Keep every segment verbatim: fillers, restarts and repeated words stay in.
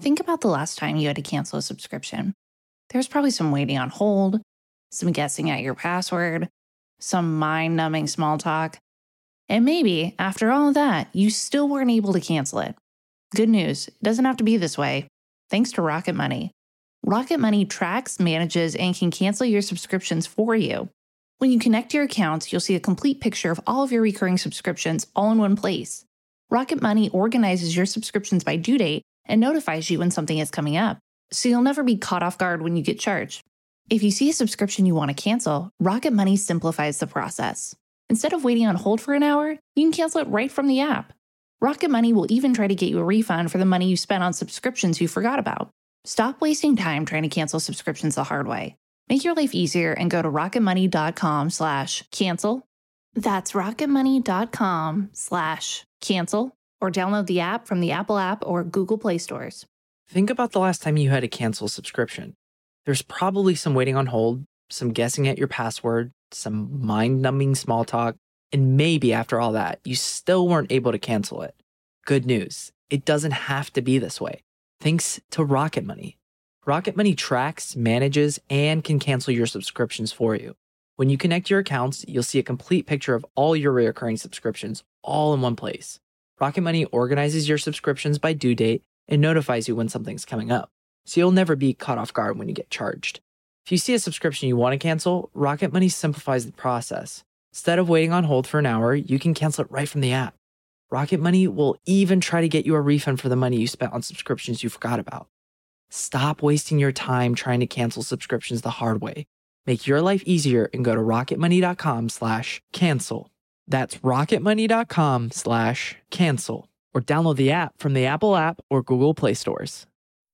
Think about the last time you had to cancel a subscription. There's probably some waiting on hold, some guessing at your password, some mind-numbing small talk. And maybe, after all of that, you still weren't able to cancel it. Good news, it doesn't have to be this way. Thanks to Rocket Money. Rocket Money tracks, manages, and can cancel your subscriptions for you. When you connect your accounts, you'll see a complete picture of all of your recurring subscriptions all in one place. Rocket Money organizes your subscriptions by due date and notifies you when something is coming up, so you'll never be caught off guard when you get charged. If you see a subscription you want to cancel, Rocket Money simplifies the process. Instead of waiting on hold for an hour, you can cancel it right from the app. Rocket Money will even try to get you a refund for the money you spent on subscriptions you forgot about. Stop wasting time trying to cancel subscriptions the hard way. Make your life easier and go to rocketmoney.com slash cancel. That's rocketmoney.com slash cancel, or download the app from the Apple app or Google Play stores. Think about the last time you had to cancel a subscription. There's probably some waiting on hold, some guessing at your password, some mind-numbing small talk, and maybe after all that, you still weren't able to cancel it. Good news, it doesn't have to be this way. Thanks to Rocket Money. Rocket Money tracks, manages, and can cancel your subscriptions for you. When you connect your accounts, you'll see a complete picture of all your recurring subscriptions all in one place. Rocket Money organizes your subscriptions by due date and notifies you when something's coming up, so you'll never be caught off guard when you get charged. If you see a subscription you want to cancel, Rocket Money simplifies the process. Instead of waiting on hold for an hour, you can cancel it right from the app. Rocket Money will even try to get you a refund for the money you spent on subscriptions you forgot about. Stop wasting your time trying to cancel subscriptions the hard way. Make your life easier and go to rocketmoney.com slash cancel. That's rocketmoney.com slash cancel. Or download the app from the Apple app or Google Play stores.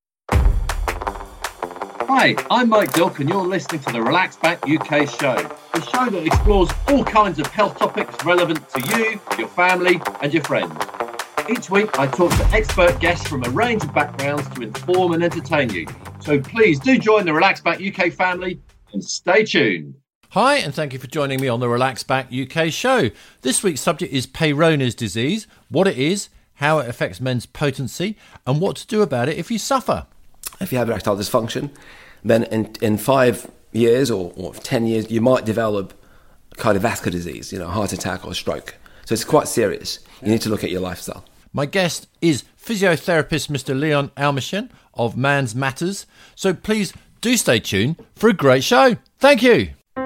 Hi, I'm Mike Dilk and you're listening to the Relax Back U K show, the show that explores all kinds of health topics relevant to you, your family and your friends. Each week I talk to expert guests from a range of backgrounds to inform and entertain you. So please do join the Relax Back U K family and stay tuned. Hi, and thank you for joining me on the Relax Back U K show. This week's subject is Peyronie's disease, what it is, how it affects men's potency, and what to do about it if you suffer. If you have erectile dysfunction, then in, in five years or, or ten years, you might develop cardiovascular disease, you know, heart attack or stroke. So it's quite serious. You need to look at your lifestyle. My guest is physiotherapist Mister Leon Almechan of Man's Matters. So please do stay tuned for a great show. Thank you.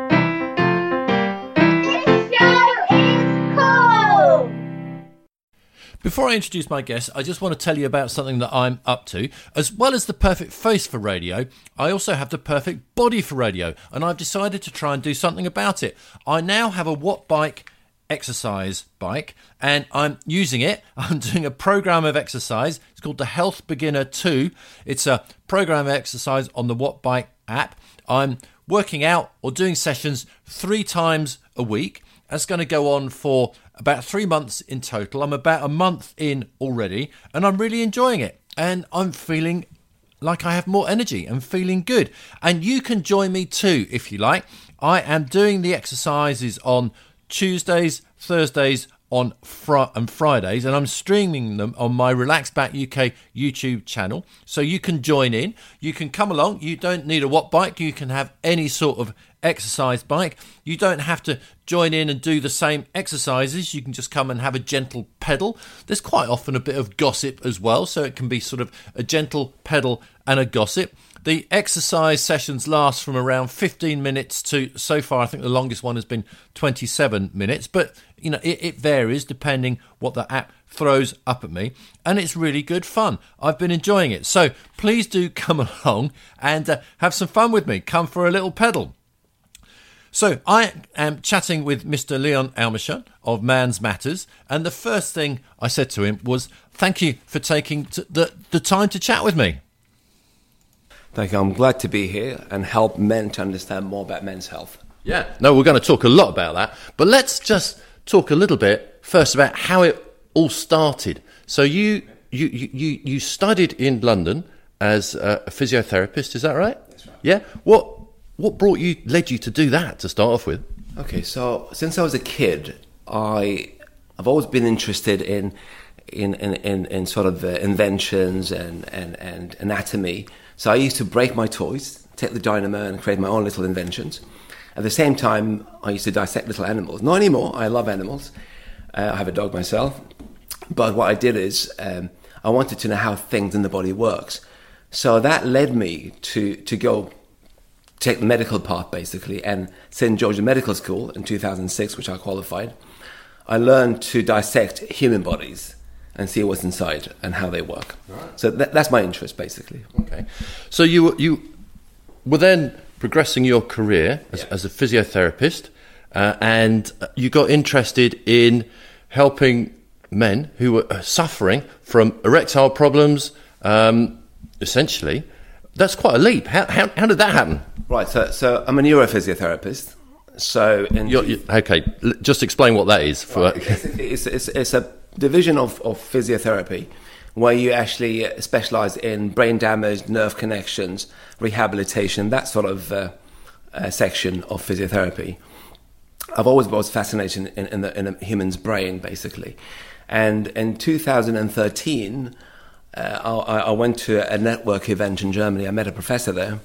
Before I introduce my guest, I just want to tell you about something that I'm up to. As well as the perfect face for radio, I also have the perfect body for radio, and I've decided to try and do something about it. I now have a Watt Bike exercise bike, and I'm using it. I'm doing a program of exercise. It's called the Health Beginner two. It's a program of exercise on the Watt Bike app. I'm working out or doing sessions three times a week. That's going to go on for about three months in total. I'm about a month in already, and I'm really enjoying it. And I'm feeling like I have more energy and feeling good. And you can join me too, if you like. I am doing the exercises on Tuesdays, Thursdays, on fr- and Fridays, and I'm streaming them on my Relax Back U K YouTube channel, so you can join in. You can come along. You don't need a Watt bike. You can have any sort of exercise bike. You don't have to join in and do the same exercises. You can just come and have a gentle pedal. There's quite often a bit of gossip as well, so it can be sort of a gentle pedal and a gossip. The exercise sessions last from around fifteen minutes to, so far, I think the longest one has been twenty-seven minutes. But, you know, it, it varies depending what the app throws up at me. And it's really good fun. I've been enjoying it. So please do come along and uh, have some fun with me. Come for a little pedal. So I am chatting with Mister Leon Almechan of Man's Matters. And the first thing I said to him was, thank you for taking t- the, the time to chat with me. Thank you. I'm glad to be here and help men to understand more about men's health. Yeah, no, we're going to talk a lot about that. But let's just talk a little bit first about how it all started. So you you you, you studied in London as a physiotherapist, is that right? That's right. Yeah. What what brought you, led you to do that to start off with? Okay, so since I was a kid, I I've always been interested in in in, in, in sort of uh, inventions and, and, and anatomy. So I used to break my toys, take the dynamo and create my own little inventions. At the same time, I used to dissect little animals. Not anymore. I love animals. Uh, I have a dog myself. But what I did is um, I wanted to know how things in the body works. So that led me to, to go take the medical path, basically. And Saint George's Medical School in two thousand six, which I qualified, I learned to dissect human bodies and see what's inside and how they work. Right. So that, that's my interest, basically. Okay. So you you were then progressing your career as, yeah. as a physiotherapist, uh, and you got interested in helping men who were suffering from erectile problems, um, essentially. That's quite a leap. How, how, how did that happen? Right, so, so I'm a neurophysiotherapist. So, in you're, you're, okay, just explain what that is. For right, it's, it's, it's a division of, of physiotherapy where you actually specialise in brain damage, nerve connections, rehabilitation, that sort of uh, uh, section of physiotherapy. I've always was fascinated in, in, the, in a human's brain, basically. And in two thousand thirteen, uh, I, I went to a network event in Germany. I met a professor there.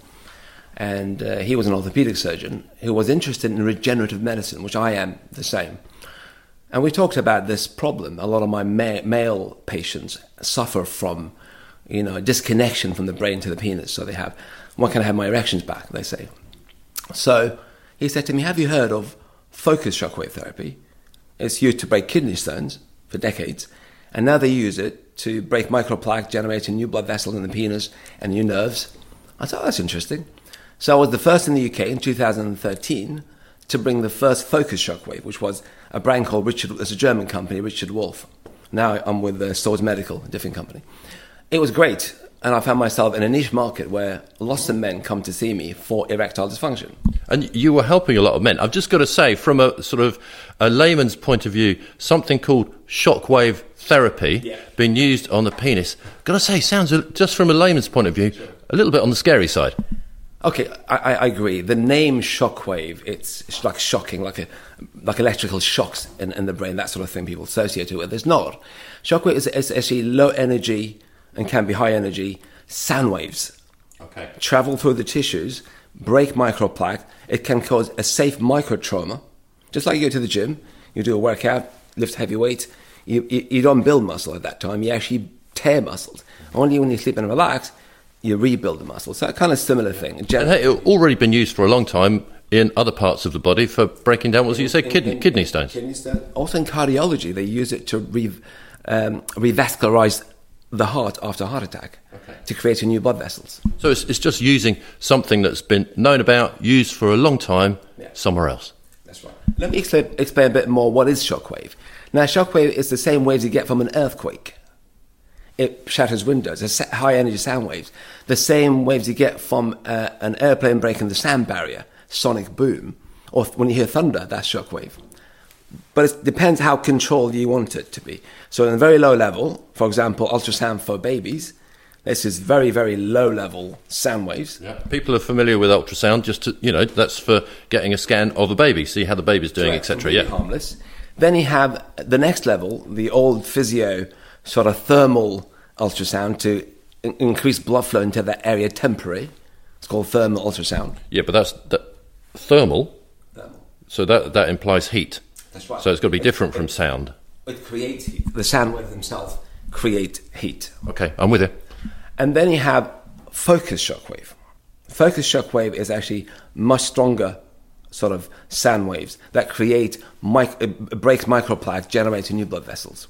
And uh, he was an orthopedic surgeon who was interested in regenerative medicine, which I am the same. And we talked about this problem. A lot of my ma- male patients suffer from, you know, a disconnection from the brain to the penis. So they have, when can I have my erections back, they say. So he said to me, have you heard of focused shockwave therapy? It's used to break kidney stones for decades. And now they use it to break microplaque, generating new blood vessels in the penis and new nerves. I thought, oh, that's interesting. So I was the first in the U K in two thousand thirteen to bring the first focused shockwave, which was a brand called Richard, it's a German company, Richard Wolf. Now I'm with uh, Swords Medical, a different company. It was great, and I found myself in a niche market where lots of men come to see me for erectile dysfunction. And you were helping a lot of men. I've just got to say, from a sort of a layman's point of view, something called shockwave therapy yeah. being used on the penis, got to say, sounds, just from a layman's point of view, a little bit on the scary side. Okay, I, I agree. The name shockwave, it's, it's like shocking, like a, like electrical shocks in, in the brain, that sort of thing people associate it with. It's not. Shockwave is, is actually low energy and can be high energy sound waves. Okay. Travel through the tissues, break microplaque. It can cause a safe microtrauma. Just like you go to the gym, you do a workout, lift heavy weight, you, you, you don't build muscle at that time, you actually tear muscles. Only when you sleep and relax, you rebuild the muscle. So a kind of similar thing. And it's already been used for a long time in other parts of the body for breaking down, what did you say, in, kidney, in, kidney stones? Kidney stones. Also in cardiology, they use it to re, um, revascularize the heart after a heart attack, okay. to create new blood vessels. So it's, it's just using something that's been known about, used for a long time, yeah. somewhere else. That's right. Let me explain, explain a bit more what is shockwave. Now, shockwave is the same waves you get from an earthquake. It shatters windows, it's high energy sound waves. The same waves you get from uh, an airplane breaking the sound barrier, sonic boom, or when you hear thunder, that's shockwave. But it depends how controlled you want it to be. So in a very low level, for example, ultrasound for babies, this is very, very low level sound waves. Yeah. People are familiar with ultrasound, just to, you know, that's for getting a scan of a baby, see how the baby's doing, et cetera. Really yeah. harmless. Then you have the next level, the old physio sort of thermal ultrasound to in- increase blood flow into that area temporary. It's called thermal ultrasound. Yeah, but that's that, thermal. Thermal. So that that implies heat. That's right. So it's got to be it, different it, from sound. It creates heat. The sound waves themselves create heat. Okay, I'm with you. And then you have focused shockwave. Focused shockwave is actually much stronger sort of sound waves that create mic- uh, breaks microplaque, generating new blood vessels.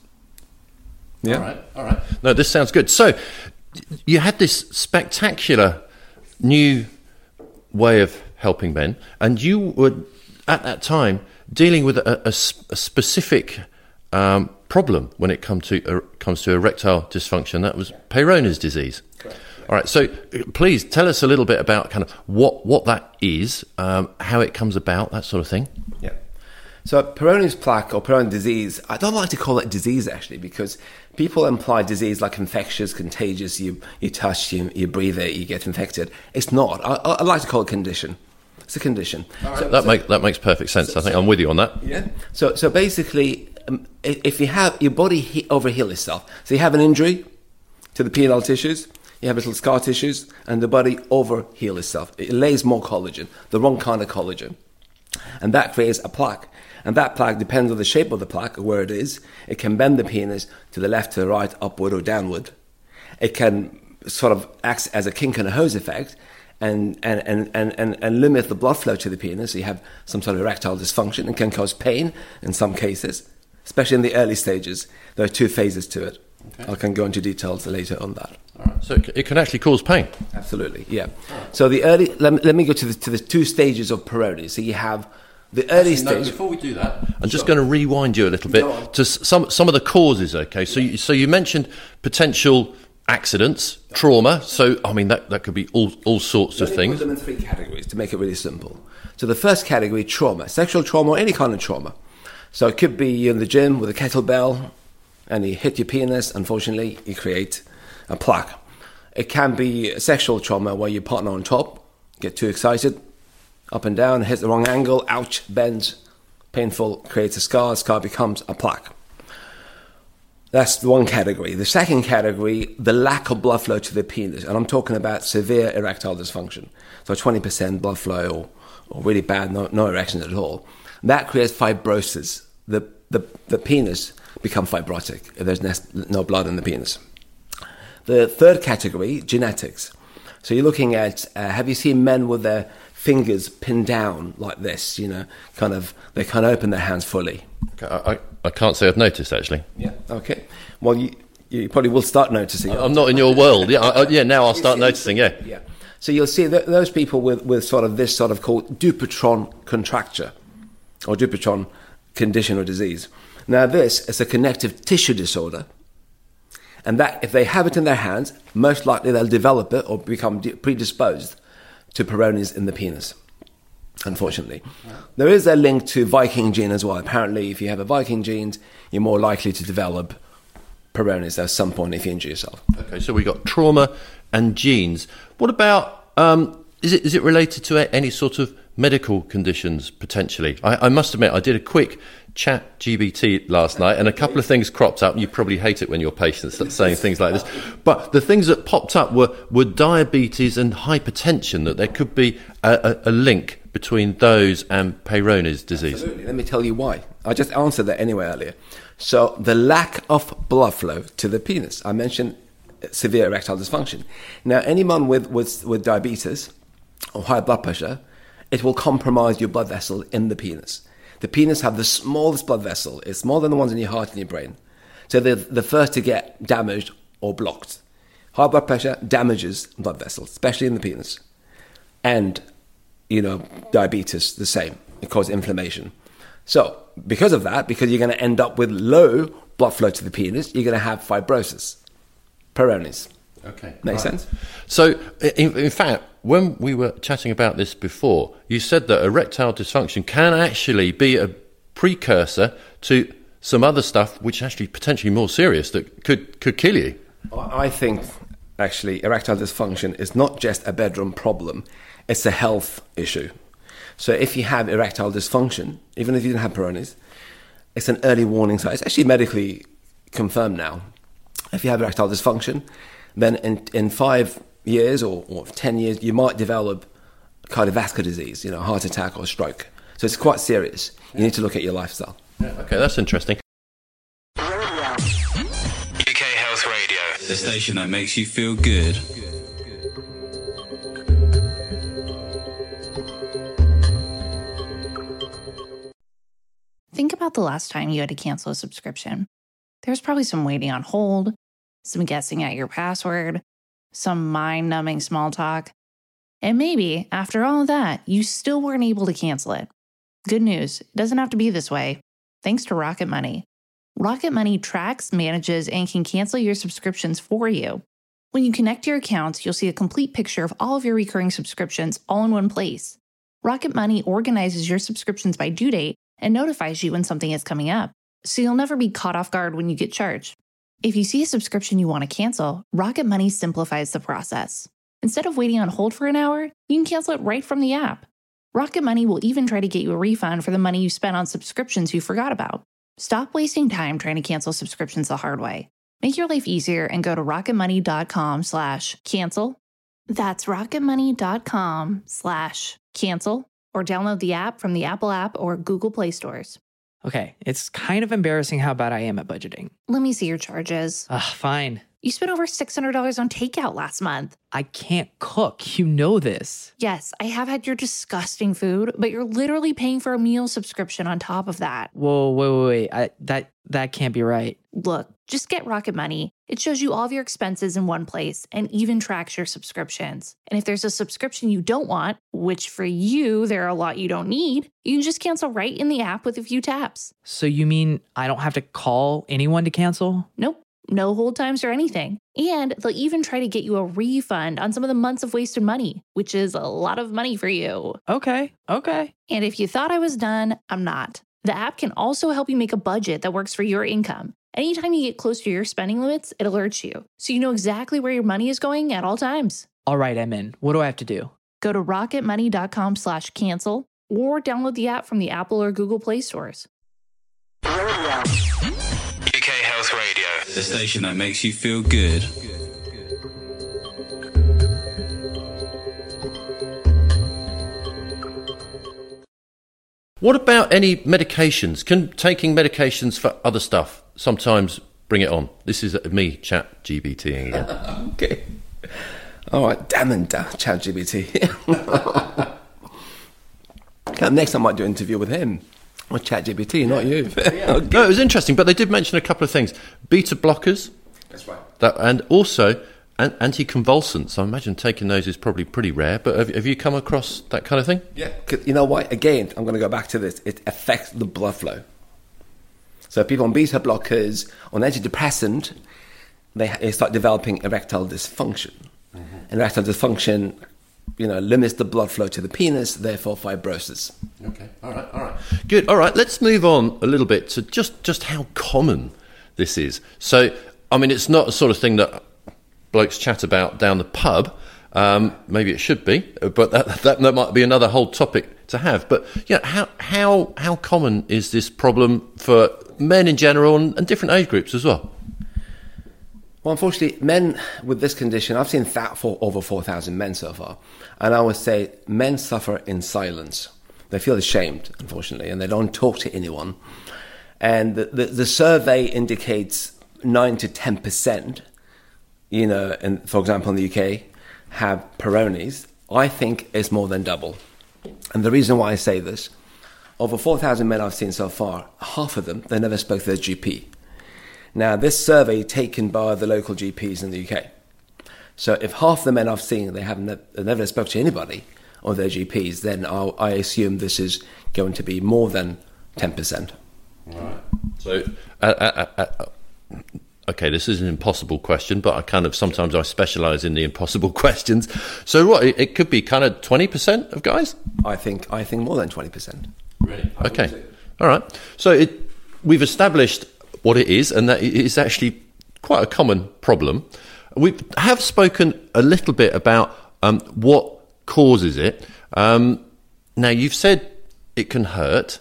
Yeah. All right. All right. No, this sounds good. So you had this spectacular new way of helping men, and you were at that time dealing with a, a, a specific um, problem when it come to uh, comes to erectile dysfunction. That was Peyronie's disease. Correct. Yeah. All right. So please tell us a little bit about kind of what what that is, um, how it comes about, that sort of thing. Yeah. So Peyronie's plaque or Peyronie's disease, I don't like to call it disease actually, because people imply disease like infectious, contagious, you you touch, you, you breathe it, you get infected. It's not. I, I like to call it condition. It's a condition. Right. So, that, so, make, that makes perfect sense. So, I think so, I'm with you on that. Yeah. So so basically, um, if you have your body he- overheal itself, so you have an injury to the penile tissues, you have little scar tissues, and the body overheal itself. It lays more collagen, the wrong kind of collagen. And that creates a plaque. And that plaque depends on the shape of the plaque, or where it is. It can bend the penis to the left, to the right, upward or downward. It can sort of act as a kink and a hose effect and, and, and, and, and, and limit the blood flow to the penis. So you have some sort of erectile dysfunction and can cause pain in some cases, especially in the early stages. There are two phases to it. Okay. I can go into details later on that. All right. So it can actually cause pain? Absolutely, yeah. So the early, let me, let me go to the, to the two stages of Peyronie's. So you have the early Actually, no, stage. before we do that, I'm just going to rewind you a little bit to s- some some of the causes. Okay, so you, so you mentioned potential accidents, trauma. So I mean that, that could be all all sorts Let of me things. put them in three categories to make it really simple. So the first category, trauma, sexual trauma or any kind of trauma. So it could be you're in the gym with a kettlebell and you hit your penis. Unfortunately, you create a plaque. It can be sexual trauma where your partner on top get too excited, up and down, hits the wrong angle, ouch, bends, painful, creates a scar, scar becomes a plaque. That's the one category. The second category, the lack of blood flow to the penis, and I'm talking about severe erectile dysfunction. So twenty percent blood flow or, or really bad, no, no erections at all. That creates fibrosis. The, the, the penis becomes fibrotic if there's no blood in the penis. The third category, genetics. So you're looking at, uh, have you seen men with their fingers pinned down like this, you know, kind of, they can't open their hands fully? I, I, I can't say I've noticed, actually. Yeah, okay. Well, you, you probably will start noticing. I'm not in your world. Yeah, I, yeah. Now I'll start noticing, yeah. Yeah. So you'll see that those people with, with sort of this sort of called Dupuytren contracture or Dupuytren condition or disease. Now this is a connective tissue disorder. And that, if they have it in their hands, most likely they'll develop it or become predisposed to Peyronie's in the penis, unfortunately. Yeah. There is a link to Viking gene as well. Apparently, if you have a Viking gene, you're more likely to develop Peyronie's at some point if you injure yourself. Okay, so we got trauma and genes. What about, um, is it is it related to any sort of medical conditions, potentially? I, I must admit, I did a quick chat G B T last night and a couple of things cropped up. You probably hate it when your patients start saying things like this, but the things that popped up were, were diabetes and hypertension, that there could be a, a, a link between those and Peyronie's disease. Absolutely. Let me tell you why. I just answered that anyway earlier. So the lack of blood flow to the penis. I mentioned severe erectile dysfunction. Now anyone with, with, with diabetes or high blood pressure, it will compromise your blood vessel in the penis. The penis have the smallest blood vessel. It's smaller than the ones in your heart and your brain. So they're the first to get damaged or blocked. High blood pressure damages blood vessels, especially in the penis. And, you know, diabetes, the same. It causes inflammation. So because of that, because you're going to end up with low blood flow to the penis, you're going to have fibrosis, Peyronie's. Okay. Makes right. sense? So, in, in fact, when we were chatting about this before, you said that erectile dysfunction can actually be a precursor to some other stuff which is actually potentially more serious that could, could kill you. I think, actually, erectile dysfunction is not just a bedroom problem. It's a health issue. So if you have erectile dysfunction, even if you don't have Peyronie's, it's an early warning sign. It's actually medically confirmed now. If you have erectile dysfunction, then in, in five years or, or ten years, you might develop cardiovascular disease, you know, heart attack or stroke. So it's quite serious. You yeah. need to look at your lifestyle. Yeah, okay, that's interesting. U K Health Radio, the station that makes you feel good. Think about the last time you had to cancel a subscription. There's probably some waiting on hold, some guessing at your password, some mind-numbing small talk. And maybe, after all of that, you still weren't able to cancel it. Good news, it doesn't have to be this way. Thanks to Rocket Money. Rocket Money tracks, manages, and can cancel your subscriptions for you. When you connect your accounts, you'll see a complete picture of all of your recurring subscriptions all in one place. Rocket Money organizes your subscriptions by due date and notifies you when something is coming up, so you'll never be caught off guard when you get charged. If you see a subscription you want to cancel, Rocket Money simplifies the process. Instead of waiting on hold for an hour, you can cancel it right from the app. Rocket Money will even try to get you a refund for the money you spent on subscriptions you forgot about. Stop wasting time trying to cancel subscriptions the hard way. Make your life easier and go to rocketmoney.com slash cancel. That's rocketmoney.com slash cancel or download the app from the Apple app or Google Play stores. Okay, it's kind of embarrassing how bad I am at budgeting. Let me see your charges. Ugh, fine. You spent over six hundred dollars on takeout last month. I can't cook. You know this. Yes, I have had your disgusting food, but you're literally paying for a meal subscription on top of that. Whoa, wait, wait, wait. I, that, that can't be right. Look, just get Rocket Money. It shows you all of your expenses in one place and even tracks your subscriptions. And if there's a subscription you don't want, which for you, there are a lot you don't need, you can just cancel right in the app with a few taps. So you mean I don't have to call anyone to cancel? Nope. No hold times or anything. And they'll even try to get you a refund on some of the months of wasted money, which is a lot of money for you. Okay, okay. And if you thought I was done, I'm not. The app can also help you make a budget that works for your income. Anytime you get close to your spending limits, it alerts you, so you know exactly where your money is going at all times. All right, I'm in. What do I have to do? Go to rocketmoney.com slash cancel or download the app from the Apple or Google Play stores. U K Health Radio, the station that makes you feel good. What about any medications? Can taking medications for other stuff sometimes bring it on? This is me, Chat G B T again. Okay. All right, damn it, uh, Chat G B T. Next, I might do an interview with him. Or Chat G B T, not you. No, it was interesting, but they did mention a couple of things. Beta blockers. That's right. That, and also an- anticonvulsants. I imagine taking those is probably pretty rare, but have, have you come across that kind of thing? Yeah. 'Cause you know what? Again, I'm going to go back to this. It affects the blood flow. So people on beta blockers, on antidepressant, they, they start developing erectile dysfunction. Mm-hmm. And erectile dysfunction, you know, limits the blood flow to the penis, therefore fibrosis. Okay, all right, all right. Good, all right, let's move on a little bit to just, just how common this is. So, I mean, it's not a sort of thing that blokes chat about down the pub. Um, maybe it should be, but that, that that might be another whole topic to have. But, yeah, how how how common is this problem for men in general and, and different age groups as well? Well, unfortunately, men with this condition, I've seen that for over four thousand men so far. And I would say men suffer in silence. They feel ashamed, unfortunately, and they don't talk to anyone. And the, the, the survey indicates nine to ten percent, you know, and for example, in the U K, have Peyronie's. I think it's more than double. And the reason why I say this, over four thousand men I've seen so far, half of them, they never spoke to their G P. Now, this survey taken by the local G Ps in the U K. So if half the men I've seen, they haven't they never spoke to anybody or their G Ps, then I'll, I assume this is going to be more than ten percent. Right. So, uh, uh, uh, uh, okay, this is an impossible question, but I kind of, sometimes I specialise in the impossible questions. So what, it, it could be kind of twenty percent of guys? I think I think more than twenty percent. Really? Okay. All right. So it, we've established what it is, and that it is actually quite a common problem. We have spoken a little bit about um, what causes it. Um, now, you've said it can hurt.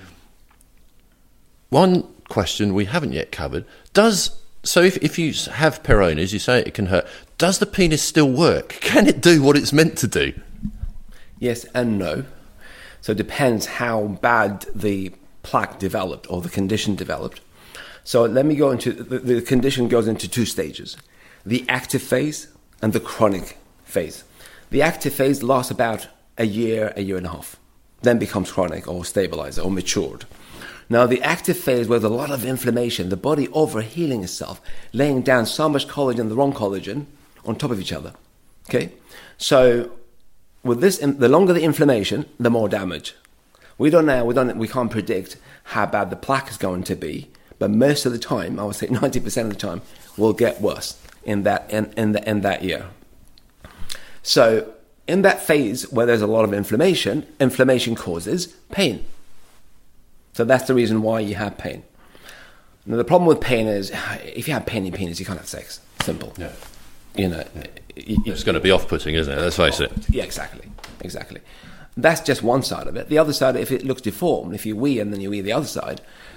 One question we haven't yet covered, does, so if, if you have Peyronie's, you say it can hurt, does the penis still work? Can it do what it's meant to do? Yes and no. So it depends how bad the plaque developed or the condition developed. So let me go into, the, the condition goes into two stages. The active phase and the chronic phase. The active phase lasts about a year, a year and a half, then becomes chronic or stabilized or matured. Now, the active phase, where there's a lot of inflammation, the body overhealing itself, laying down so much collagen, the wrong collagen, on top of each other. Okay? So, with this, the longer the inflammation, the more damage. We don't know, we don't, we can't predict how bad the plaque is going to be, but most of the time, I would say ninety percent of the time, will get worse in that in, in, the, in that year. So, in that phase where there's a lot of inflammation, inflammation causes pain. So that's the reason why you have pain. Now, the problem with pain is, if you have pain in penis, you can't have sex. Simple. Yeah. You know, yeah. You, it's going to be off-putting, isn't it? Let's face it. Yeah, exactly, exactly. That's just one side of it. The other side, if it looks deformed, if you wee and then you wee the other side,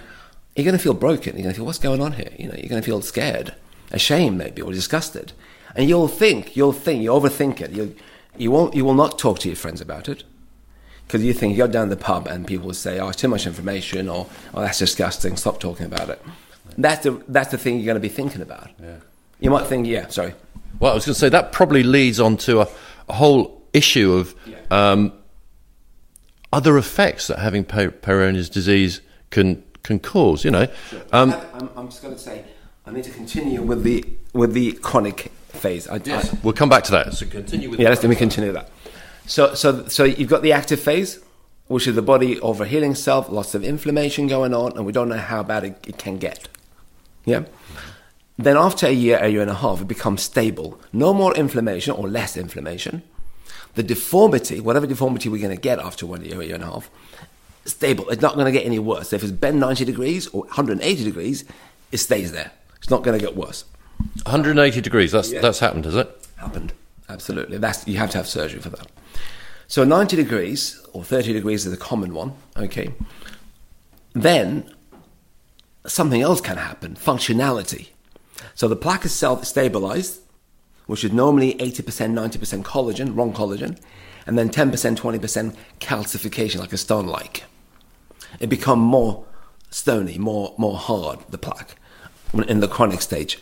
you're going to feel broken. You're going to feel, what's going on here? You know, you're going to feel scared, ashamed maybe, or disgusted. And you'll think, you'll think, you overthink it. You'll, you won't, you will not talk to your friends about it. Because you think, you go down the pub and people will say, oh, it's too much information, or, oh, that's disgusting, stop talking about it. That's the, that's the thing you're going to be thinking about. Yeah. You might think, yeah, sorry. Well, I was going to say, that probably leads on to a, a whole issue of yeah. um, other effects that having Peyronie's disease can can cause, you know. Sure. Um, I'm, I'm just going to say, I need to continue with the with the chronic phase. I, yes, I, we'll come back to that. So continue with yeah, let's let me continue that. So, so, so you've got the active phase, which is the body overhealing itself, lots of inflammation going on, and we don't know how bad it, it can get. Yeah. Then after a year, a year and a half, it becomes stable. No more inflammation or less inflammation. The deformity, whatever deformity we're going to get after one year, a year and a half, stable. It's not going to get any worse. So if it's bent ninety degrees or one hundred eighty degrees, it stays there. It's not going to get worse. one hundred eighty degrees. That's yeah. that's happened, has it? Happened. Absolutely. That's you have to have surgery for that. So ninety degrees or thirty degrees is a common one. Okay. Then something else can happen. Functionality. So the plaque itself is stabilized, which is normally eighty percent, ninety percent collagen, wrong collagen, and then ten percent, twenty percent calcification, like a stone-like. It becomes more stony, more more hard, the plaque, in the chronic stage.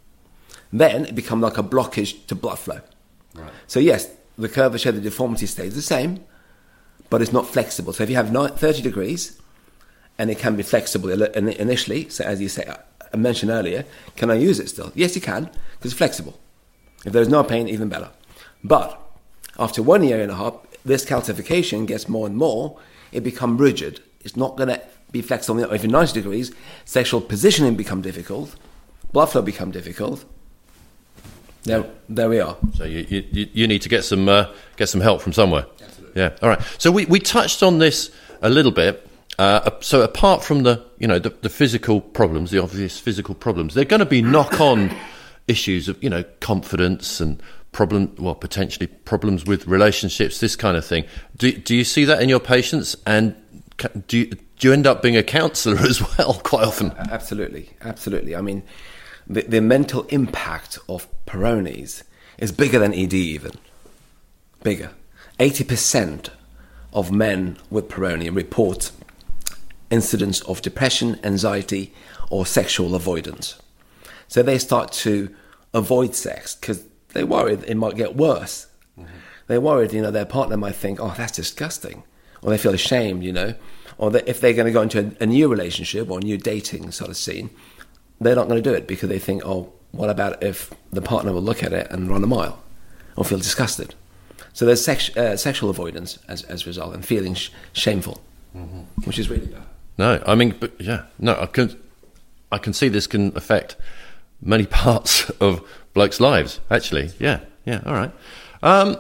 Then it becomes like a blockage to blood flow. Right. So yes, the curvature, the deformity stays the same, but it's not flexible. So if you have thirty degrees, and it can be flexible initially, so as you say, I mentioned earlier, can I use it still? Yes, you can, because it's flexible. If there's no pain, even better. But after one year and a half, this calcification gets more and more, it becomes rigid. It's not going to be flexible. If you're ninety degrees, sexual positioning becomes difficult, blood flow becomes difficult. There, there we are. So you, you, you need to get some uh, get some help from somewhere. Absolutely. Yeah. All right. So we, we touched on this a little bit. Uh, so apart from the you know the, the physical problems, the obvious physical problems, there are going to be knock-on issues of you know confidence and problem, well potentially problems with relationships, this kind of thing. Do do you see that in your patients, and do you, do you end up being a counsellor as well quite often? Absolutely, absolutely. I mean, the the mental impact of Peyronie's is bigger than E D even. Bigger. eighty percent of men with Peyronie report incidents of depression, anxiety, or sexual avoidance. So they start to avoid sex because they're worried it might get worse. Mm-hmm. They're worried, you know, their partner might think, oh, that's disgusting. Or they feel ashamed, you know. Or that if they're going to go into a, a new relationship or a new dating sort of scene, they're not going to do it because they think, oh, what about if the partner will look at it and run a mile or feel disgusted? So there's sex, uh, sexual avoidance as, as a result and feeling sh- shameful, mm-hmm. which is really bad. No, I mean, but yeah, no, I can, I can see this can affect many parts of blokes' lives, actually. Yeah, yeah, all right. Um,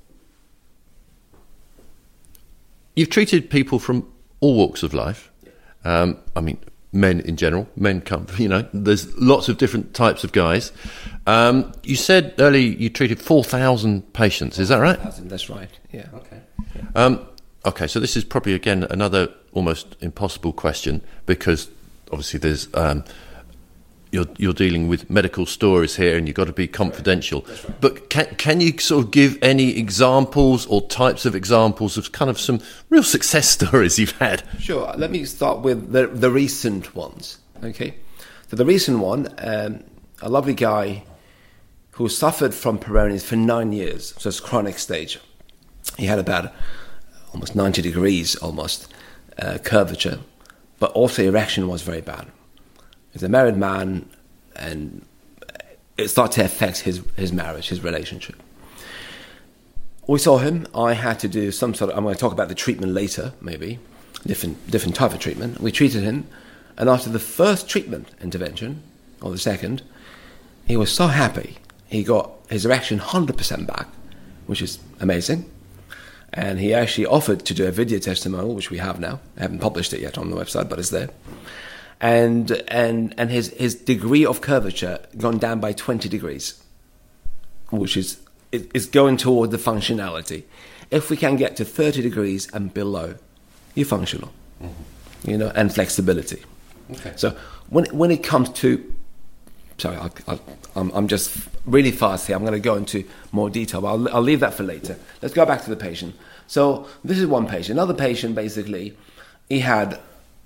you've treated people from all walks of life. Um, I mean, men in general. Men come, you know, there's lots of different types of guys. Um, you said earlier you treated four thousand patients, is that right? four thousand, that's right, yeah. Okay. Yeah. Um, okay, so this is probably, again, another almost impossible question because obviously there's... Um, You're, you're dealing with medical stories here and you've got to be confidential. That's right. But can, can you sort of give any examples or types of examples of kind of some real success stories you've had? Sure. Let me start with the, the recent ones. Okay. So the recent one, um, a lovely guy who suffered from Peyronie's for nine years. So it's chronic stage. He had about almost ninety degrees almost uh, curvature, but also erection was very bad. He's a married man, and it started to affect his, his marriage, his relationship. We saw him. I had to do some sort of... I'm going to talk about the treatment later, maybe. Different different type of treatment. We treated him, and after the first treatment intervention, or the second, he was so happy. He got his erection one hundred percent back, which is amazing. And he actually offered to do a video testimonial, which we have now. I haven't published it yet on the website, but it's there. And and and his, his degree of curvature gone down by twenty degrees, which is is going toward the functionality. If we can get to thirty degrees and below, you're functional, mm-hmm. you know, and flexibility. Okay. So when when it comes to, sorry, I, I, I'm, I'm just really fast here. I'm going to go into more detail, but I'll, I'll leave that for later. Let's go back to the patient. So this is one patient. Another patient, basically, he had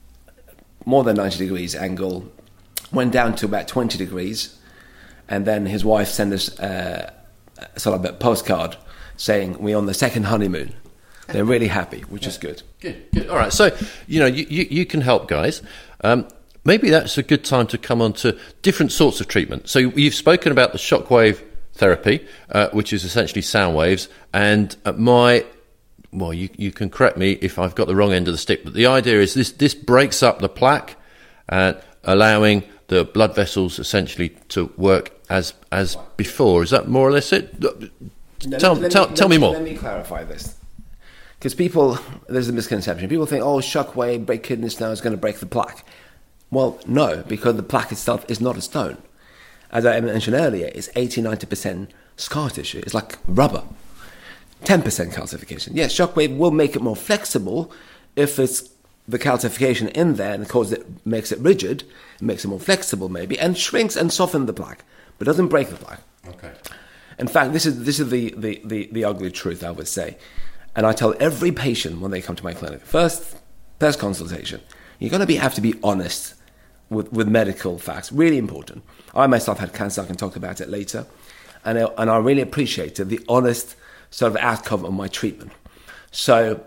more than ninety degrees angle, went down to about twenty degrees, and then his wife sent us uh, sort of a postcard saying we're on the second honeymoon. They're really happy, which yeah. is good. Good, good. All right. So, you know, you, you, you can help, guys. Um, maybe that's a good time to come on to different sorts of treatment. So you've spoken about the shockwave therapy, uh, which is essentially sound waves. And uh, my, well, you, you can correct me if I've got the wrong end of the stick, but the idea is this, this breaks up the plaque, uh, allowing the blood vessels essentially to work as as before. Is that more or less it? No, tell let me, tell, let tell me, me more. Let me clarify this. Because people, there's a misconception. People think, oh, shockwave, break kidney stone is going to break the plaque. Well, no, because the plaque itself is not a stone. As I mentioned earlier, it's eighty to ninety percent scar tissue. It's like rubber. ten percent calcification. Yes, shockwave will make it more flexible if it's the calcification in there and causes it, makes it rigid, it makes it more flexible maybe, and shrinks and softens the plaque, but doesn't break the plaque. Okay. In fact, this is this is the, the, the, the ugly truth, I would say. And I tell every patient when they come to my clinic, first, first consultation, you're going to be have to be honest with, with medical facts. Really important. I myself had cancer. I can talk about it later. And I, and I really appreciated the honest sort of outcome of my treatment. So,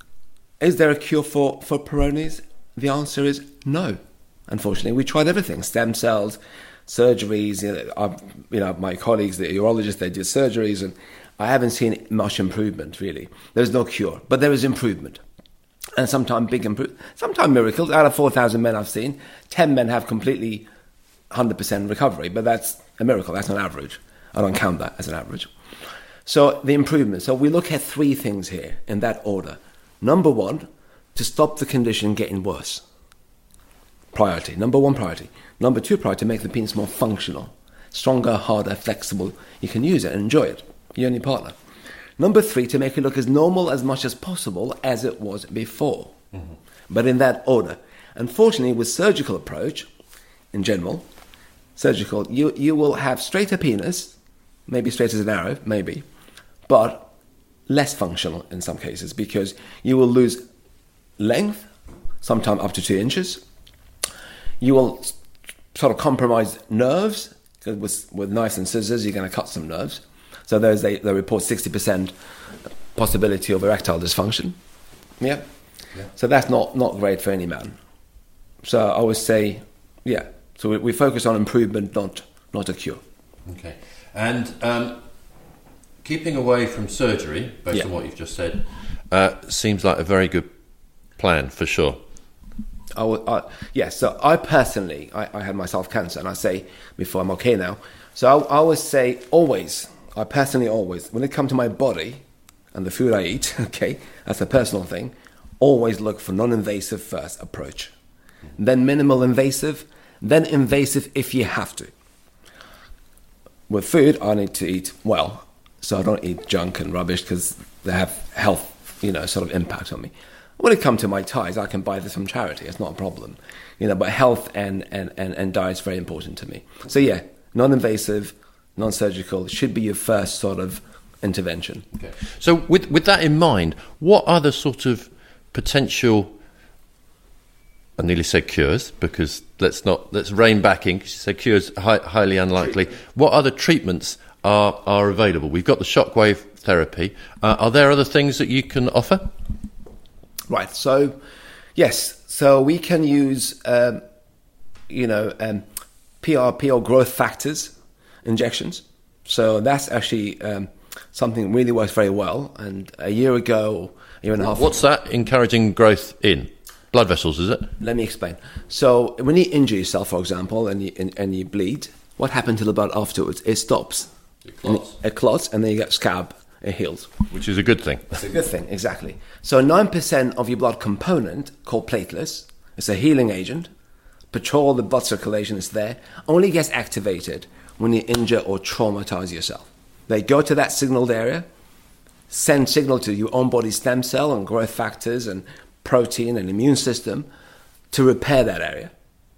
is there a cure for, for Peyronie's? The answer is no. Unfortunately, we tried everything. Stem cells, surgeries. You know, I, you know my colleagues, the urologists, they did surgeries, and I haven't seen much improvement, really. There's no cure, but there is improvement. And sometimes big improvement, sometimes miracles. Out of four thousand men I've seen, ten men have completely one hundred percent recovery, but that's a miracle. That's not average. I don't count that as an average. So the improvement. So we look at three things here in that order. Number one, to stop the condition getting worse. Priority. Number one priority. Number two priority, to make the penis more functional. Stronger, harder, flexible. You can use it and enjoy it. You and your partner. Number three, to make it look as normal as much as possible as it was before. Mm-hmm. But in that order. Unfortunately, with surgical approach, in general, surgical, you, you will have straighter penis, maybe straight as an arrow, maybe, but less functional in some cases because you will lose length, sometimes up to two inches. You will sort of compromise nerves, because with, with knives and scissors, you're going to cut some nerves. So there's a, they report sixty percent possibility of erectile dysfunction. Yeah. yeah. So that's not, not great for any man. So I would say, yeah. So we, we focus on improvement, not not a cure. Okay. And um, keeping away from surgery, based yeah. on what you've just said, uh, seems like a very good plan for sure. I would, I, yes, so I personally, I, I had myself cancer, and I say before I'm okay now. So I, I always say always, I personally always, when it comes to my body and the food I eat, okay, that's a personal thing, always look for non-invasive first approach. Then minimal invasive, then invasive if you have to. With food, I need to eat well, so I don't eat junk and rubbish because they have health, you know, sort of impact on me. When it comes to my ties, I can buy this from charity. It's not a problem, you know. But health and and and, and diet is very important to me. So yeah, non-invasive, non-surgical should be your first sort of intervention. Okay. So with with that in mind, what other sort of potential, I nearly said cures, because let's not let's rein back in, because you said cures hi, highly unlikely. What other treatments are are available? We've got the shockwave therapy. Uh, are there other things that you can offer? Right. So, yes. So we can use, um, you know, um, P R P or growth factors injections. So that's actually um, something that really works very well. And a year ago, a year and a half. What's that? Encouraging growth in blood vessels, is it? Let me explain. So when you injure yourself, for example, and you and, and you bleed, what happens to the blood afterwards? It stops. It clots. It clots, and then you get scab. It heals. Which is a good thing. It's a good thing, exactly. So nine percent of your blood component, called platelets, is a healing agent. Patrol the blood circulation is there. Only gets activated when you injure or traumatize yourself. They go to that signaled area, send signal to your own body stem cell and growth factors and protein and immune system to repair that area.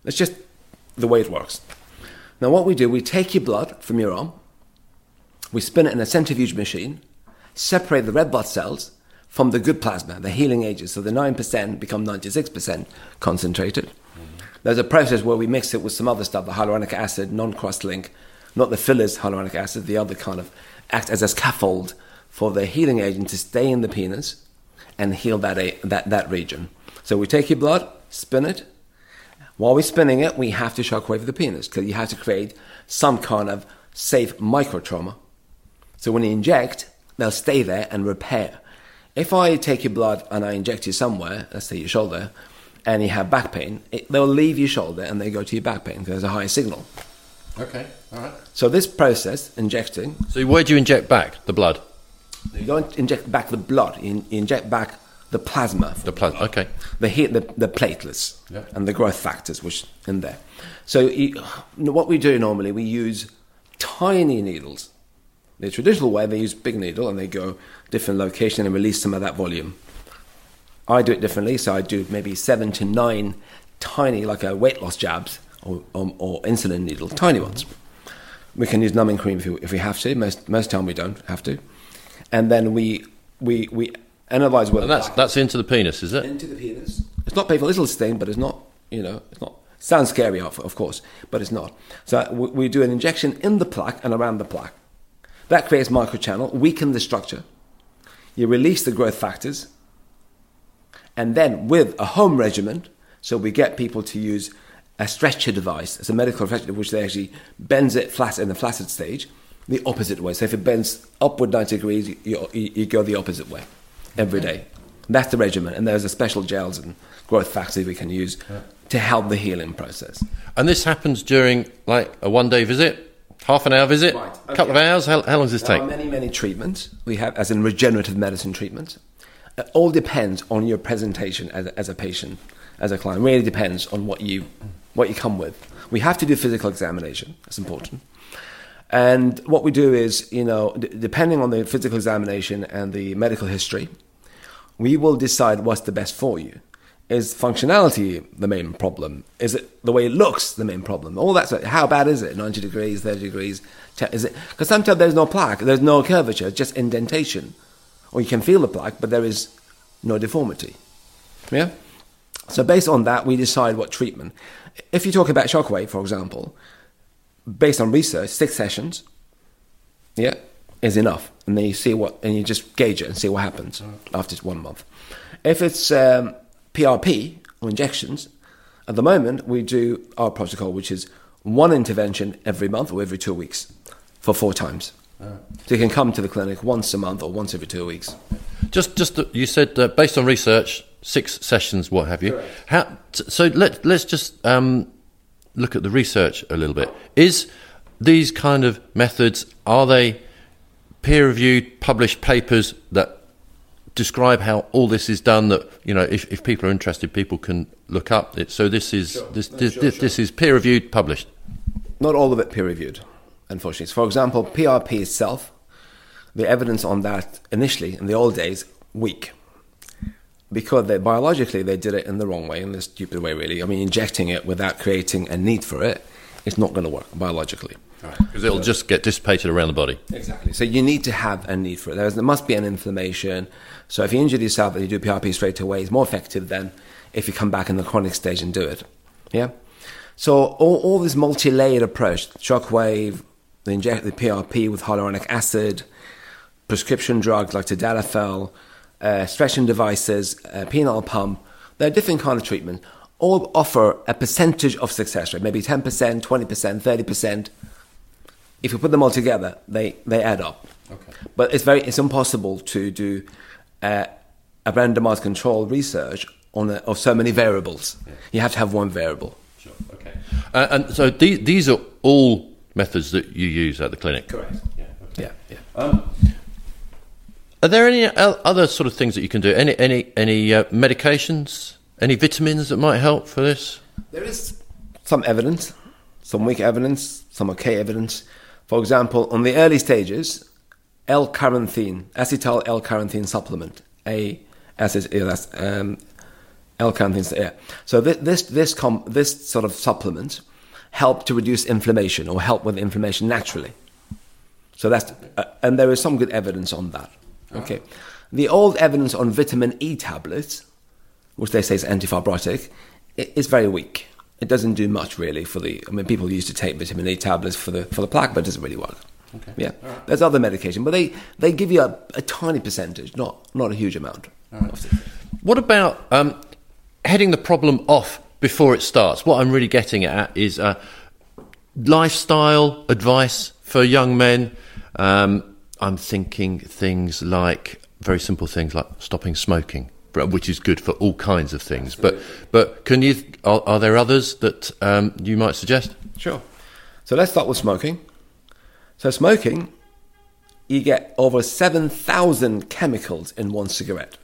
It's just the way it works. Now what we do, we take your blood from your arm, we spin it in a centrifuge machine, separate the red blood cells from the good plasma, the healing agents, so the nine percent become ninety-six percent concentrated. Mm-hmm. There's a process where we mix it with some other stuff, the hyaluronic acid, non-cross-link, not the fillers hyaluronic acid, the other kind of act as a scaffold for the healing agent to stay in the penis and heal that, that, that region. So we take your blood, spin it. While we're spinning it, we have to shockwave the penis because you have to create some kind of safe microtrauma. So when you inject, they'll stay there and repair. If I take your blood and I inject you somewhere, let's say your shoulder, and you have back pain, it, they'll leave your shoulder and they go to your back pain because there's a higher signal. Okay, all right. So this process, injecting... So where do you inject back the blood? You don't inject back the blood, you inject back the plasma. The plasma, okay. The, heat, the, the platelets yeah. and the growth factors, which in there. So you, what we do normally, we use tiny needles. The traditional way, they use big needle and they go different location and release some of that volume. I do it differently, so I do maybe seven to nine tiny, like a weight loss jabs or, or, or insulin needles, tiny ones. We can use numbing cream if we, if we have to. Most most time we don't have to. And then we we we analyze whether and that's that's into the penis, is it? Into the penis. It's not painful, little sting, but it's not. You know, it's not. Sounds scary, of, of course, but it's not. So we, we do an injection in the plaque and around the plaque. That creates microchannel, weaken the structure. You release the growth factors, and then with a home regimen, so we get people to use a stretcher device. It's a medical stretcher which they actually bends it flat in the flaccid stage, the opposite way. So if it bends upward ninety degrees, you, you, you go the opposite way every day. That's the regimen, and there's a special gels and growth factors we can use yeah. to help the healing process. And this happens during like a one-day visit? Half an hour visit, a right. okay. couple of hours. How, how long does this there take? There are many, many treatments we have, as in regenerative medicine treatments. It all depends on your presentation as a, as a patient, as a client. It really depends on what you what you come with. We have to do physical examination. That's important. And what we do is, you know, d- depending on the physical examination and the medical history, we will decide what's the best for you. Is functionality the main problem? Is it the way it looks the main problem? All that's how bad is it? ninety degrees, thirty degrees? Is it? Because sometimes there's no plaque, there's no curvature, it's just indentation. Or you can feel the plaque, but there is no deformity. Yeah? So based on that, we decide what treatment. If you talk about shockwave, for example, based on research, six sessions, yeah, is enough. And then you see what, and you just gauge it and see what happens after one month. If it's um, P R P or injections, at the moment we do our protocol, which is one intervention every month or every two weeks for four times. Oh. So you can come to the clinic once a month or once every two weeks. Just, just you said uh, based on research, six sessions, what have you? Correct. How? So let let's just um, look at the research a little bit. Is these kind of methods, are they peer-reviewed, published papers that describe how all this is done, that, you know, if, if people are interested, people can look up it. So this is sure. this, no, this, sure, this, sure. this is peer reviewed, published. Not all of it peer reviewed, unfortunately. So for example, P R P itself, the evidence on that initially in the old days, weak. Because they, biologically they did it in the wrong way, in the stupid way really. I mean, injecting it without creating a need for it, it's not going to work biologically. Because it'll so, just get dissipated around the body. Exactly. So you need to have a need for it. There's, there must be an inflammation. So if you injure yourself and you do P R P straight away, it's more effective than if you come back in the chronic stage and do it. Yeah. So all, all this multi-layered approach, shockwave, the, inject, the P R P with hyaluronic acid, prescription drugs like tadalafil, uh, stretching devices, uh, penile pump, they're different kind of treatment. All offer a percentage of success rate, maybe ten percent, twenty percent, thirty percent. If you put them all together, they, they add up. Okay. But it's very it's impossible to do uh, a randomized controlled research on a, of so many variables. Yeah. You have to have one variable. Sure. Okay. Uh, and so these these are all methods that you use at the clinic. Correct. Yeah. Okay. Yeah. yeah. Um, are there any other sort of things that you can do? Any any any uh, medications? Any vitamins that might help for this? There is some evidence, some weak evidence, some okay evidence. For example, on the early stages, L-carnitine, acetyl L-carnitine supplement, A, as is, um, L-carnitine, yeah. So this this this, com, this sort of supplement help to reduce inflammation or help with inflammation naturally. So that's uh, and there is some good evidence on that. Okay, the old evidence on vitamin E tablets, which they say is antifibrotic, is very weak. It doesn't do much really for the. I mean, people used to take vitamin E tablets for the for the plaque, but it doesn't really work. Okay. Yeah, right. There's other medication, but they, they give you a, a tiny percentage, not not a huge amount. Right. What about um, heading the problem off before it starts? What I'm really getting at is uh, lifestyle advice for young men. Um, I'm thinking things like very simple things like stopping smoking, which is good for all kinds of things. Absolutely. But but can you? Are, are there others that um, you might suggest? Sure. So let's start with smoking. So smoking, you get over seven thousand chemicals in one cigarette.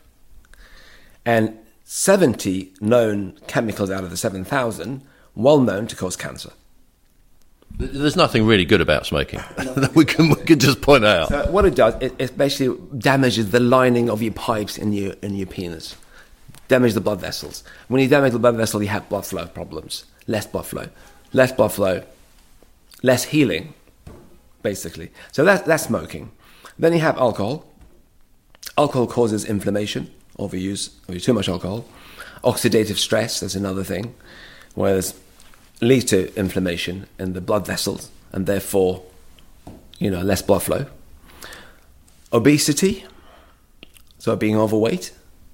And seventy known chemicals out of the seven thousand, well known to cause cancer. There's nothing really good about smoking that we can we can just point out. So what it does, it, it basically damages the lining of your pipes in your in your penis, damage the blood vessels. When you damage the blood vessel, you have blood flow problems, less blood flow, less blood flow, less healing, basically. So that that's smoking. Then you have alcohol. Alcohol causes inflammation, overuse, or too much alcohol. Oxidative stress, that's another thing, whereas leads to inflammation in the blood vessels and therefore, you know, less blood flow. Obesity, so being overweight,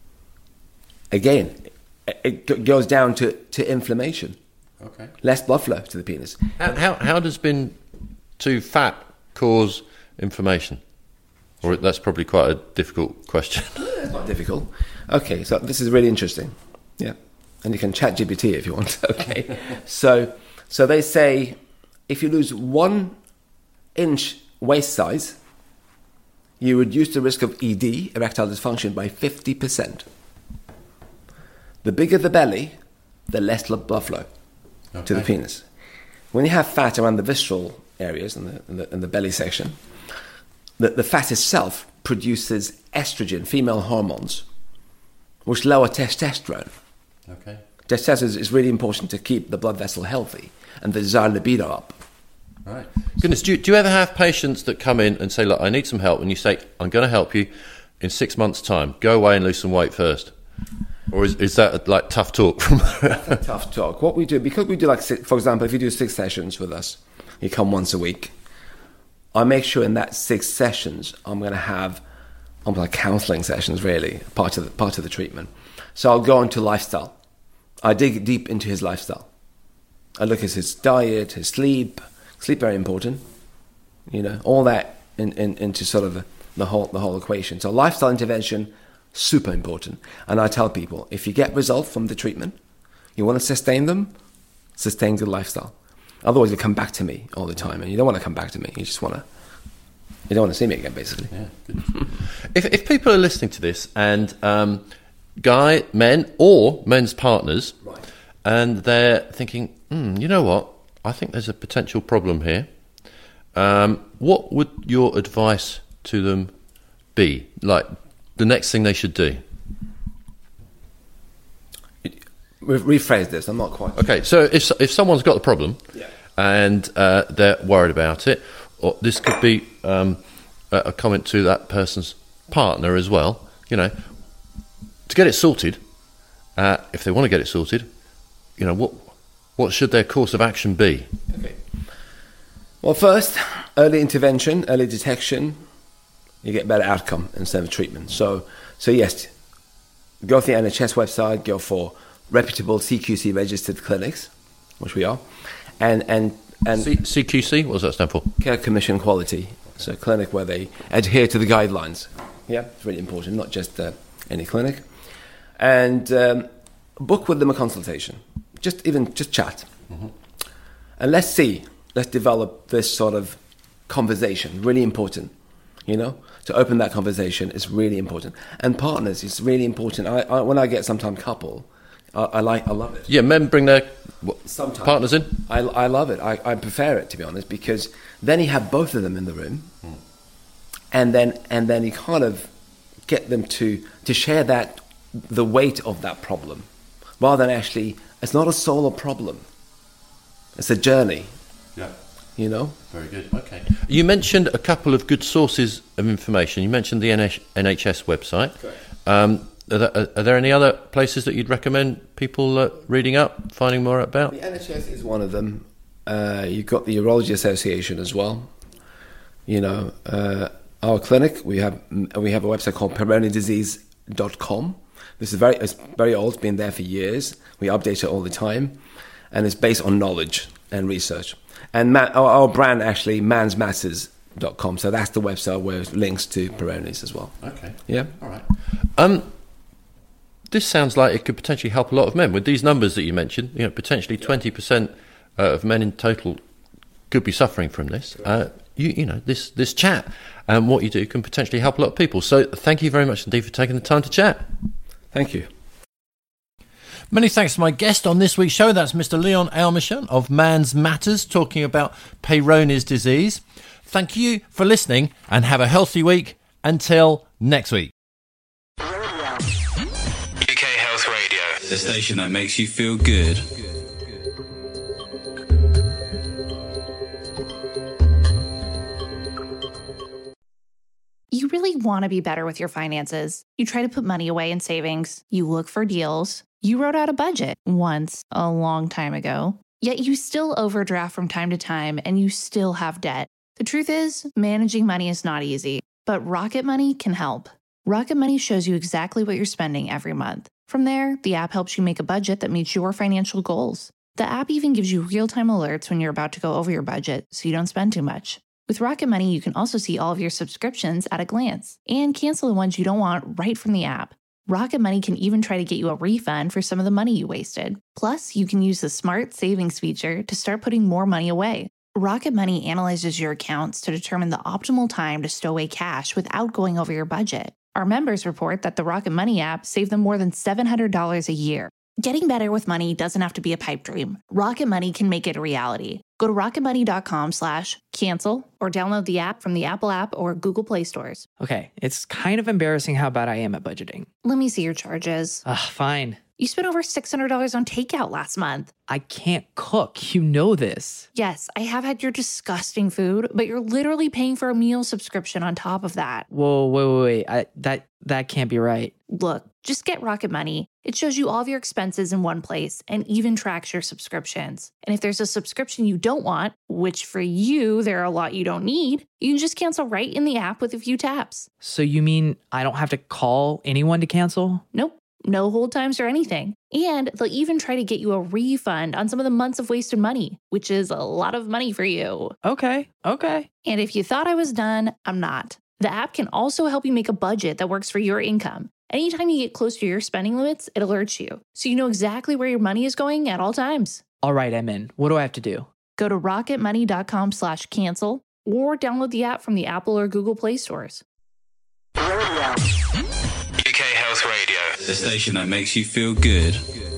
again, it goes down to, to inflammation. Okay. Less blood flow to the penis. How, how, how does being too fat cause inflammation? Or that's probably quite a difficult question. It's not difficult. Okay, so this is really interesting. Yeah. And you can chat G P T if you want. Okay. so so they say if you lose one inch waist size, you reduce the risk of E D, erectile dysfunction, by fifty percent. The bigger the belly, the less blood flow okay. to the penis. When you have fat around the visceral areas and the, and the, and the belly section, the, the fat itself produces estrogen, female hormones, which lower testosterone. Okay. Testosterone is really important to keep the blood vessel healthy and the desired libido up. Right. Goodness, do you, do you ever have patients that come in and say, look, I need some help, and you say, I'm going to help you in six months' time. Go away and lose some weight first. Or is, is that like tough talk? From That's tough talk. What we do, because we do like, six, for example, if you do six sessions with us, you come once a week, I make sure in that six sessions, I'm going to have, I'm like counselling sessions really, part of the, part of the treatment. So I'll go into lifestyle. I dig deep into his lifestyle. I look at his diet, his sleep. Sleep very important. You know, all that in, in, into sort of the, the whole the whole equation. So lifestyle intervention, super important. And I tell people, if you get results from the treatment, you want to sustain them, sustain good lifestyle. Otherwise, you come back to me all the time, and you don't want to come back to me. You just want to. You don't want to see me again, basically. Yeah. Good. if if people are listening to this and um, guy, men, or men's partners, right. and they're thinking, mm, you know what, I think there's a potential problem here. Um, what would your advice to them be? Like the next thing they should do? We've rephrased this. I'm not quite. Okay, so if if someone's got the problem, yeah. and uh, they're worried about it, or this could be um, a, a comment to that person's partner as well. You know, to get it sorted, uh, if they want to get it sorted, you know, what what should their course of action be? Okay. Well, first, early intervention, early detection, you get better outcome instead of treatment. So, so yes, go to the N H S website, go for reputable C Q C registered clinics, which we are, and and and C- CQC, what does that stand for? Care Commission Quality. So a clinic where they adhere to the guidelines. Yeah, it's really important, not just uh, any clinic. And um, book with them a consultation. Just even just chat, mm-hmm. and let's see. Let's develop this sort of conversation. Really important, you know. To open that conversation is really important. And partners, it's really important. I, I when I get sometimes couple. I, I like, I love it. Yeah, men bring their what, Sometimes. partners in. I, I love it. I, I prefer it, to be honest, because then you have both of them in the room, mm. and then and then you kind of get them to to share that the weight of that problem. rather than actually, it's not a solo problem. It's a journey. Yeah. You know? Very good. Okay. You mentioned a couple of good sources of information. You mentioned the N H S website. Um, are, there, are there any other places that you'd recommend people uh, reading up, finding more about? The N H S is one of them. Uh, you've got the Urology Association as well. You know, uh, our clinic, we have we have a website called peyronie disease dot com. This is very it's very old. It's been there for years. We update it all the time, and it's based on knowledge and research. And ma- our, our brand actually, mans matters dot com. So that's the website where it links to Peyronie's as well. Okay. Yeah. All right. Um, this sounds like it could potentially help a lot of men with these numbers that you mentioned. You know, potentially twenty percent uh, of men in total could be suffering from this. Uh, you, you know, this this chat and what you do can potentially help a lot of people. So thank you very much indeed for taking the time to chat. Thank you. Many thanks to my guest on this week's show. That's Mister Leon Aylmersham of Mans Matters, talking about Peyronie's disease. Thank you for listening and have a healthy week. Until next week. U K Health Radio, the station that makes you feel good. You really want to be better with your finances. You try to put money away in savings. You look for deals. You wrote out a budget once, a long time ago. Yet you still overdraft from time to time and you still have debt. The truth is, managing money is not easy, but Rocket Money can help. Rocket Money shows you exactly what you're spending every month. From there, the app helps you make a budget that meets your financial goals. The app even gives you real-time alerts when you're about to go over your budget so you don't spend too much. With Rocket Money, you can also see all of your subscriptions at a glance and cancel the ones you don't want right from the app. Rocket Money can even try to get you a refund for some of the money you wasted. Plus, you can use the Smart Savings feature to start putting more money away. Rocket Money analyzes your accounts to determine the optimal time to stow away cash without going over your budget. Our members report that the Rocket Money app saved them more than seven hundred dollars a year. Getting better with money doesn't have to be a pipe dream. Rocket Money can make it a reality. Go to rocketmoney.com slash cancel or download the app from the Apple app or Google Play stores. Okay, it's kind of embarrassing how bad I am at budgeting. Let me see your charges. Ugh, fine. You spent over six hundred dollars on takeout last month. I can't cook. You know this. Yes, I have had your disgusting food, but you're literally paying for a meal subscription on top of that. Whoa, wait, wait, wait. I, that, that can't be right. Look, just get Rocket Money. It shows you all of your expenses in one place and even tracks your subscriptions. And if there's a subscription you don't want, which for you, there are a lot you don't need, you can just cancel right in the app with a few taps. So you mean I don't have to call anyone to cancel? Nope. No hold times or anything. And they'll even try to get you a refund on some of the months of wasted money, which is a lot of money for you. Okay, okay. And if you thought I was done, I'm not. The app can also help you make a budget that works for your income. Anytime you get close to your spending limits, it alerts you, so you know exactly where your money is going at all times. All right, I'm in. What do I have to do? Go to rocketmoney.com slash cancel or download the app from the Apple or Google Play stores. U K Health Radio, the station that makes you feel good.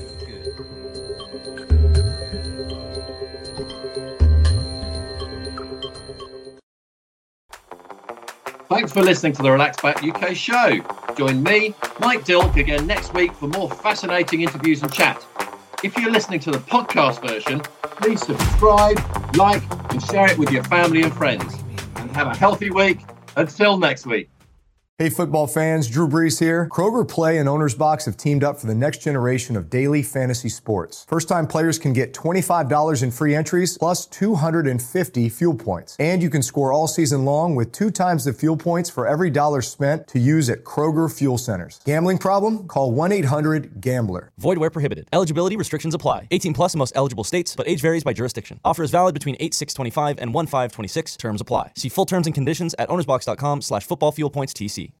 Thanks for listening to the Relax Back U K show. Join me, Mike Dilk, again next week for more fascinating interviews and chat. If you're listening to the podcast version, please subscribe, like, and share it with your family and friends. And have a healthy week. Until next week. Hey football fans, Drew Brees here. Kroger Play and Owner's Box have teamed up for the next generation of daily fantasy sports. First-time players can get twenty-five dollars in free entries plus two hundred fifty fuel points. And you can score all season long with two times the fuel points for every dollar spent to use at Kroger Fuel Centers. Gambling problem? Call one eight hundred gambler. Void where prohibited. Eligibility restrictions apply. eighteen plus in most eligible states, but age varies by jurisdiction. Offer is valid between eight six twenty-five and one five twenty-six. Terms apply. See full terms and conditions at ownersbox.com slash football fuel points TC.